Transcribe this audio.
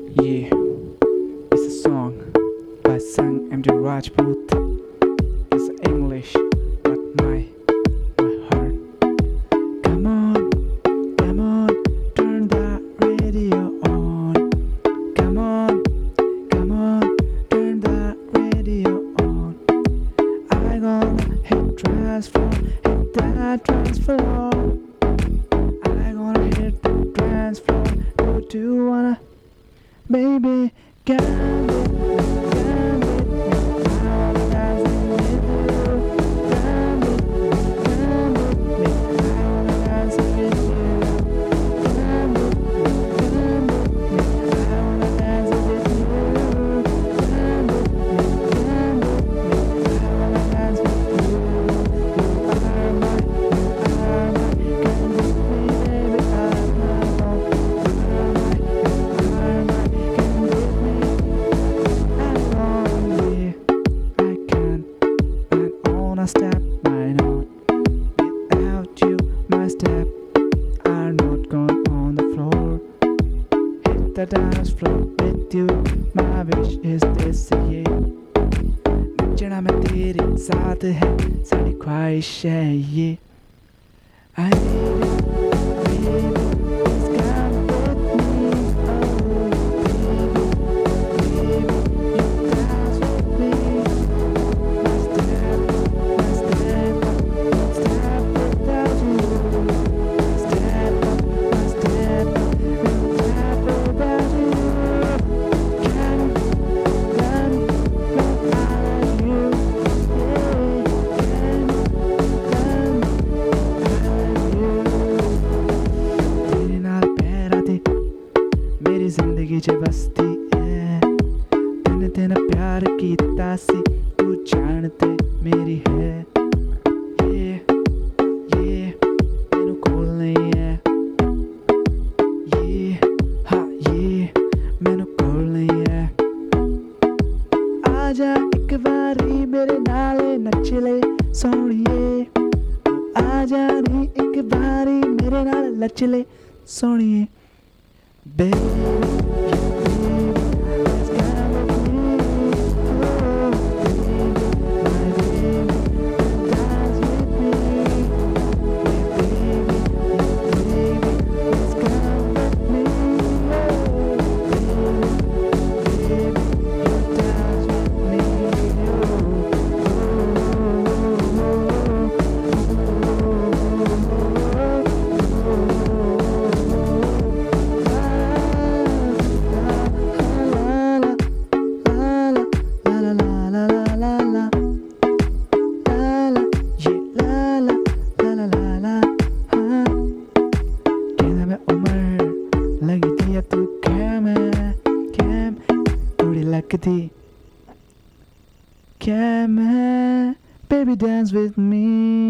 Yeah, it's a song by Sang MD Rajput. It's English, but my heart. Come on, turn the radio on. Come on, turn the radio on. I gonna hit that transfer. I gonna hit the transfer. Do you wanna? Baby, come with me, come with me. I wanna dance with you. Come with me, come with me. I wanna dance with you. Come with me, come with me. I wanna dance with you. Come with me, come with me. I wanna dance with you. You are mine, come with me, baby. I'm mine. Step my note. Without you, my steps are not gone on the floor. Hit the dance floor with you. My wish is this, yeah. नचना मैं तेरे साथ है, सारी ख्वाहिश है ये. I need it, baby, please come with me. Oh, baby, you dance with me. मेरी जिंदगी च बसती है तेने तेने प्यार कीता सी तू जानते मेरी है ये तेनू कोल नहीं है ये मैनू कोल नहीं है आजा एक बारी मेरे नाल नच ले सोहणीए आजा नी एक बारी मेरे नाल नच ले सोहणीए Baby, let's go with me. Oh, baby, my baby, dance with me. Baby, let's go with me. Oh, baby, you dance with me. लगती तू कैम थोड़ी लगती कैम है baby dance with me